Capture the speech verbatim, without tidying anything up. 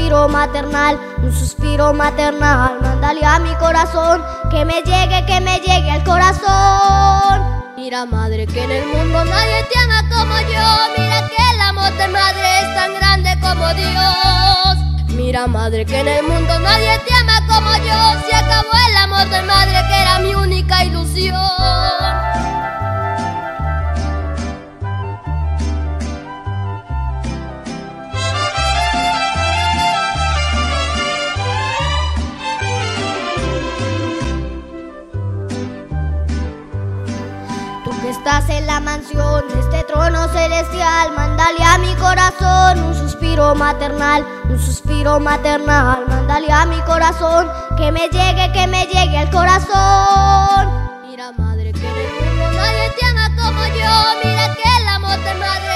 suspiro maternal, un suspiro maternal. Mándale a mi corazón que me llegue, que me llegue al corazón. Mira, madre, que en el mundo nadie te ama como yo. Mira que el amor de madre es tan grande como Dios. Mira, madre, que en el mundo nadie te ama como yo. Se acabó el amor de madre, que era mi única ilusión. Estás en la mansión, este trono celestial. Mándale a mi corazón un suspiro maternal, un suspiro maternal. Mándale a mi corazón que me llegue, que me llegue al corazón. Mira, madre, que en el mundo nadie te ama como yo. Mira que el amor de madre